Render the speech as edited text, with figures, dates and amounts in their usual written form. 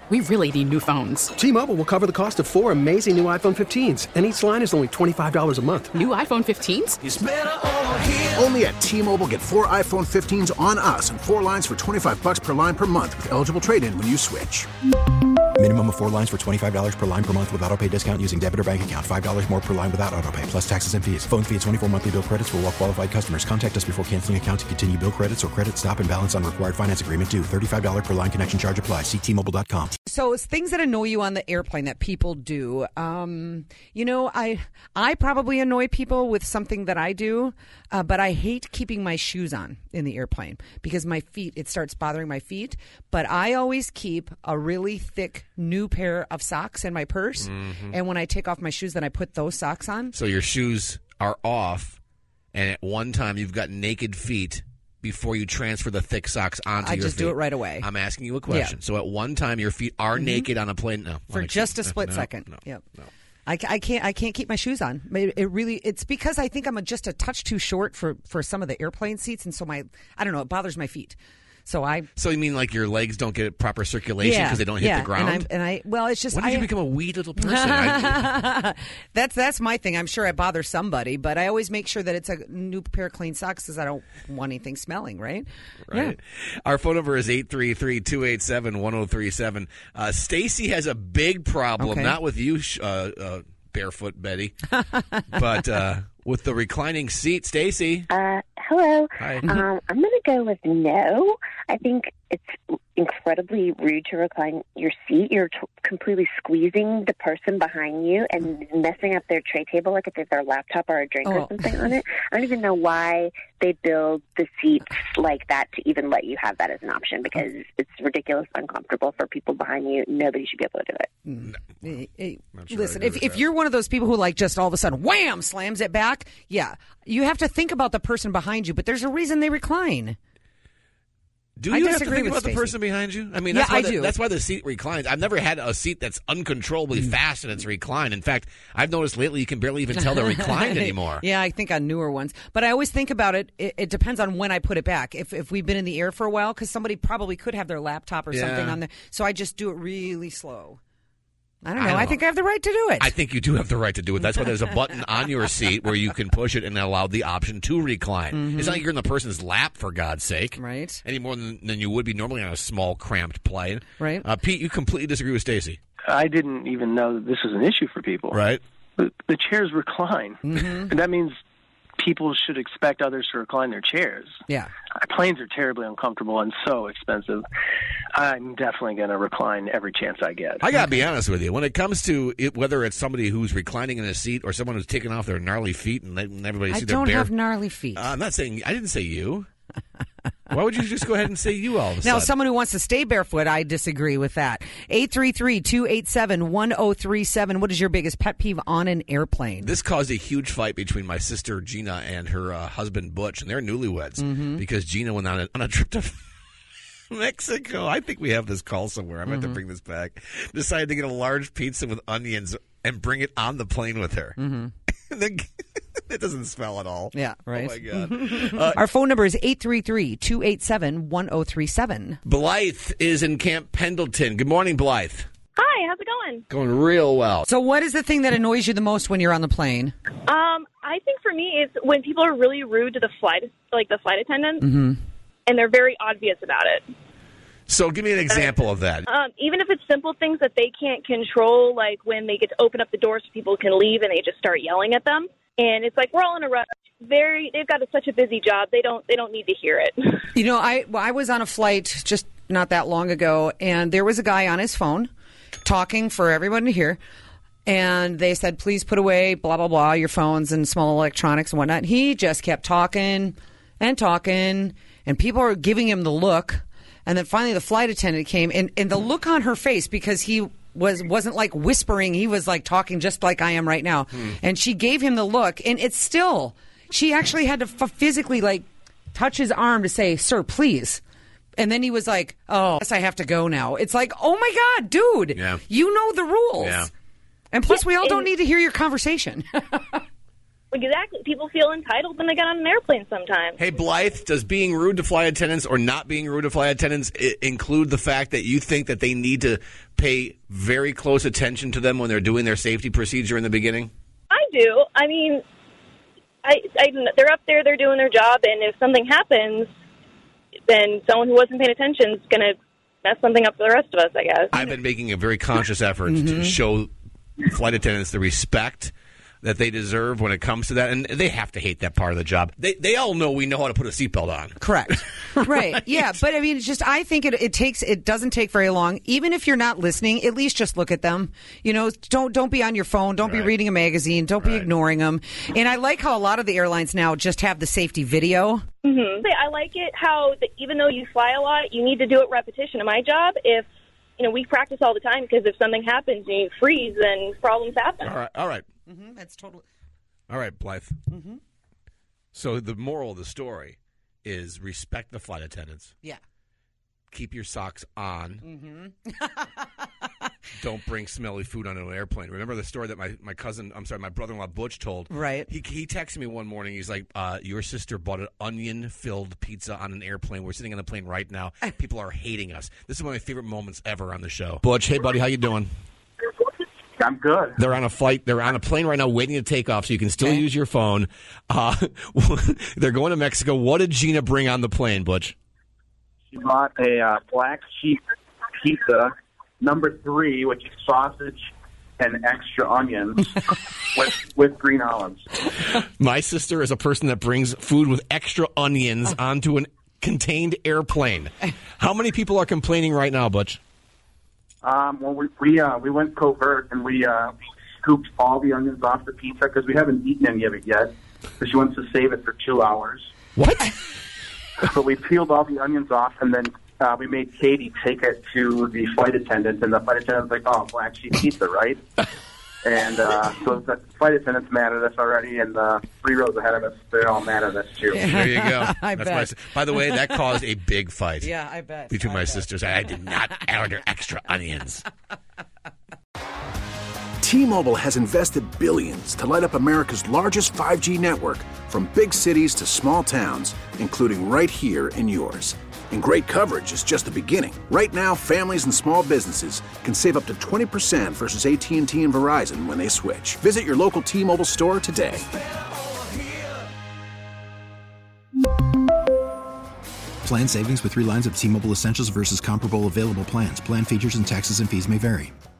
We really need new phones. T-Mobile will cover the cost of 4 amazing new iPhone 15s, and each line is only $25 a month. New iPhone 15s? It's better over here. Only at T-Mobile, get 4 iPhone 15s on us and 4 lines for $25 per line per month with eligible trade-in when you switch. Minimum of 4 lines for $25 per line per month with autopay discount using debit or bank account. $5 more per line without autopay, plus taxes and fees. Phone fee at 24 monthly bill credits for well-qualified customers. Contact us before canceling account to continue bill credits or credit stop and balance on required finance agreement due. $35 per line connection charge applies. See T-Mobile.com. So it's things that annoy you on the airplane that people do. I probably annoy people with something that I do, but I hate keeping my shoes on in the airplane because my feet, it starts bothering my feet. But I always keep a really thick new pair of socks in my purse. Mm-hmm. And when I take off my shoes, then I put those socks on. So your shoes are off, and at one time you've got naked feet before you transfer the thick socks onto your feet. I just do it right away. I'm asking you a question. Yeah. So at one time your feet are naked on a plane? No. For just a split second. No. Yep. No. I can't keep my shoes on. It's because I think I'm just a touch too short for some of the airplane seats, and so it bothers my feet. So you mean like your legs don't get proper circulation because they don't hit the ground? It's just. When did you become a wee little person? That's my thing. I'm sure I bother somebody, but I always make sure that it's a new pair of clean socks because I don't want anything smelling. Right. Yeah. Our phone number is 833-287-1037. Stacy has a big problem, not with you, barefoot Betty, but with the reclining seat. Stacy. Hello. Hi. I'm going to go with no. I think it's incredibly rude to recline your seat. You're completely squeezing the person behind you and messing up their tray table like if they have their laptop or a drink or something on it. I don't even know why they build the seats like that to even let you have that as an option because it's ridiculous, uncomfortable for people behind you. Nobody should be able to do it. Listen, if you're one of those people who just all of a sudden, wham, slams it back, you have to think about the person behind you, but there's a reason they recline. Do you have to think about the person behind you? I mean, I do. That's why the seat reclines. I've never had a seat that's uncontrollably fast and it's reclined. In fact, I've noticed lately you can barely even tell they're reclined anymore. Yeah, I think on newer ones. But I always think about it. It depends on when I put it back. If we've been in the air for a while, because somebody probably could have their laptop or something on there. So I just do it really slow. I don't know. I think I have the right to do it. I think you do have the right to do it. That's why there's a button on your seat where you can push it and allow the option to recline. Mm-hmm. It's not like you're in the person's lap, for God's sake. Right. Any more than you would be normally on a small, cramped plane. Right. Pete, you completely disagree with Stacy. I didn't even know that this was an issue for people. Right. The chairs recline. Mm-hmm. And that means people should expect others to recline their chairs. Yeah. Planes are terribly uncomfortable and so expensive. I'm definitely going to recline every chance I get. I got to be honest with you. When it comes to whether it's somebody who's reclining in a seat or someone who's taking off their gnarly feet and letting everybody see their bare... I don't have gnarly feet. I'm not saying... I didn't say you. Why would you just go ahead and say you all of a sudden? Now, someone who wants to stay barefoot, I disagree with that. 833-287-1037. What is your biggest pet peeve on an airplane? This caused a huge fight between my sister Gina and her husband Butch, and they're newlyweds because Gina went on a trip to Mexico. I think we have this call somewhere. I meant to bring this back. Decided to get a large pizza with onions and bring it on the plane with her. It doesn't smell at all. Yeah, right. Oh, my God. Our phone number is 833-287-1037. Blythe is in Camp Pendleton. Good morning, Blythe. Hi, how's it going? Going real well. So what is the thing that annoys you the most when you're on the plane? I think for me it's when people are really rude to the flight attendants, and they're very obvious about it. So give me an example of that. Even if it's simple things that they can't control, like when they get to open up the doors so people can leave and they just start yelling at them. And it's like, we're all in a rush. They've got such a busy job. They don't need to hear it. You know, I was on a flight just not that long ago, and there was a guy on his phone talking for everyone to hear. And they said, please put away, blah, blah, blah, your phones and small electronics and whatnot. He just kept talking and talking, and people are giving him the look. And then finally the flight attendant came, and the look on her face, because he wasn't like whispering, he was like talking just like I am right now. And she gave him the look, and it's still, she actually had to physically like touch his arm to say, sir, please. And then he was like, oh, I guess I have to go now. It's like, oh my God, dude, you know the rules. Yeah. And plus, we all don't need to hear your conversation. Exactly. People feel entitled when they get on an airplane sometimes. Hey, Blythe, does being rude to flight attendants or not being rude to flight attendants include the fact that you think that they need to pay very close attention to them when they're doing their safety procedure in the beginning? I do. I mean, they're up there, they're doing their job, and if something happens, then someone who wasn't paying attention is going to mess something up for the rest of us, I guess. I've been making a very conscious effort to show flight attendants the respect that they deserve when it comes to that, and they have to hate that part of the job. They all know we know how to put a seatbelt on. Correct. Right. Yeah, but I mean, it's just, I think it doesn't take very long. Even if you're not listening, at least just look at them. You know, don't be on your phone. Don't be reading a magazine. Don't be ignoring them. And I like how a lot of the airlines now just have the safety video. Mm-hmm. I like it how even though you fly a lot, you need to do it repetition. In my job, we practice all the time because if something happens and you freeze, then problems happen. All right. Mm-hmm. That's totally. All right, Blythe. Mm-hmm. So the moral of the story is respect the flight attendants. Yeah. Keep your socks on. Mm-hmm. Don't bring smelly food on an airplane. Remember the story that my brother-in-law Butch told? Right. He texted me one morning. He's like, your sister bought an onion-filled pizza on an airplane. We're sitting on the plane right now. People are hating us. This is one of my favorite moments ever on the show. Butch, hey, buddy, how you doing? I'm good. They're on a flight. They're on a plane right now waiting to take off, so you can still use your phone. They're going to Mexico. What did Gina bring on the plane, Butch? She bought a black sheep pizza, number 3, which is sausage and extra onions with green olives. My sister is a person that brings food with extra onions onto a contained airplane. How many people are complaining right now, Butch? Well, we went covert and we scooped all the onions off the pizza because we haven't eaten any of it yet. So she wants to save it for 2 hours. What? So we peeled all the onions off and then we made Katie take it to the flight attendant, and the flight attendant's like, "Oh, black sheep pizza, right?" And so the flight attendant's mad at us already, and 3 rows ahead of us, they're all mad at us too. There you go. I bet. By the way, that caused a big fight. Yeah, I bet. Between my sisters. I did not order extra onions. T-Mobile has invested billions to light up America's largest 5G network, from big cities to small towns, including right here in yours. And great coverage is just the beginning. Right now, families and small businesses can save up to 20% versus AT&T and Verizon when they switch. Visit your local T-Mobile store today. Plan savings with 3 lines of T-Mobile Essentials versus comparable available plans. Plan features and taxes and fees may vary.